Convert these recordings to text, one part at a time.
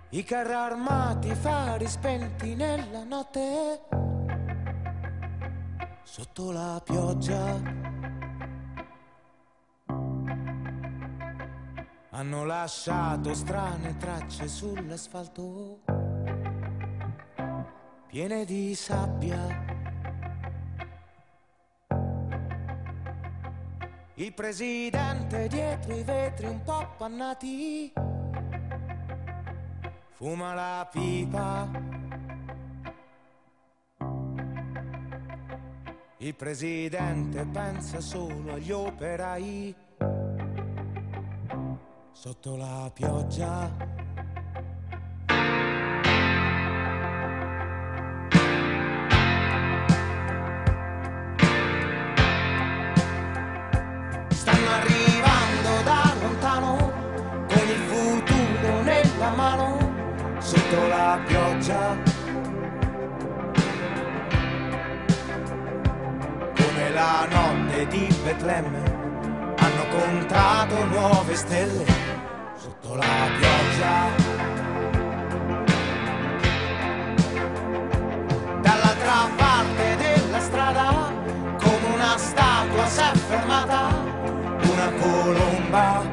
I carri armati, fari spenti nella notte, sotto la pioggia, hanno lasciato strane tracce sull'asfalto, piene di sabbia. Il presidente dietro i vetri un po' appannati fuma la pipa. Il presidente pensa solo agli operai sotto la pioggia. Stanno arrivando da lontano con il futuro nella mano sotto la pioggia, come la notte di Betlemme hanno contato nuove stelle sotto la pioggia. Dall'altra parte della strada come una statua si è fermata una colomba.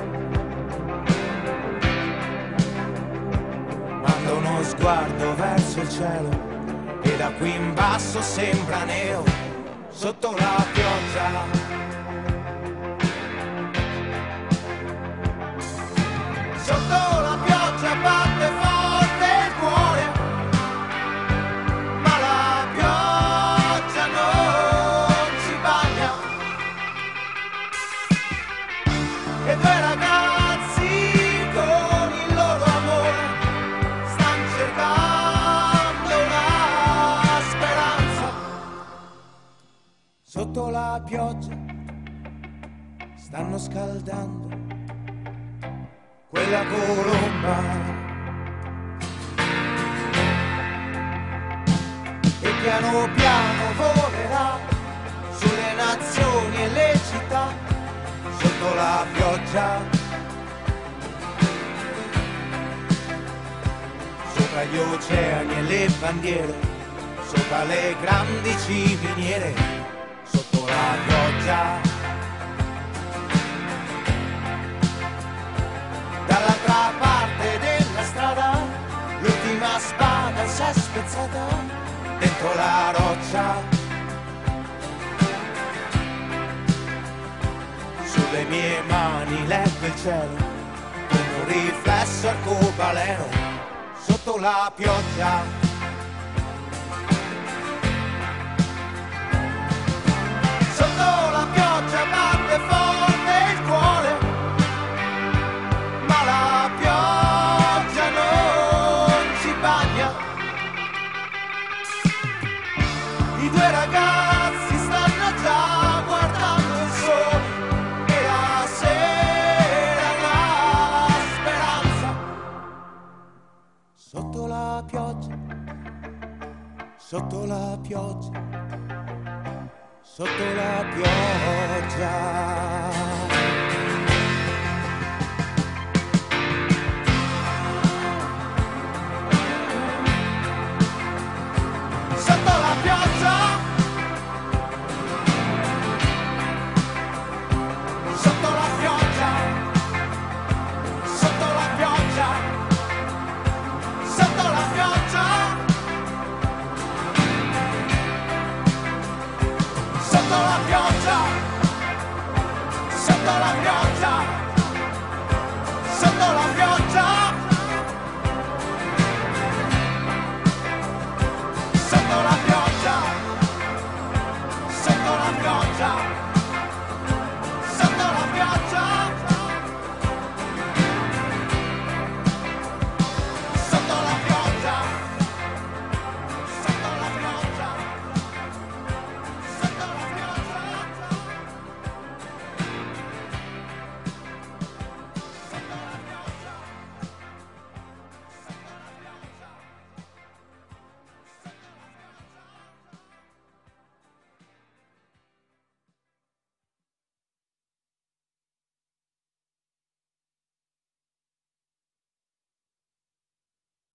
Uno sguardo verso il cielo e da qui in basso sembra nero sotto la pioggia. Sotto la pioggia batte forte il cuore, ma la pioggia non ci bagna. E due ragazzi con il loro amore cercando una speranza sotto la pioggia, stanno scaldando quella colomba e piano piano volerà sulle nazioni e le città sotto la pioggia. Sopra gli oceani e le bandiere, sopra le grandi ciminiere, sotto la pioggia. Dall'altra parte della strada, l'ultima spada si è spezzata dentro la roccia. Sulle mie mani leggo il cielo, come un riflesso arcobaleno sotto la pioggia. Sotto la pioggia batte forte il cuore, ma la pioggia non ci bagna. I due ragazzi stanno già guardando il sole e la sera la speranza. Sotto la pioggia, sotto la pioggia, sotto la pioggia.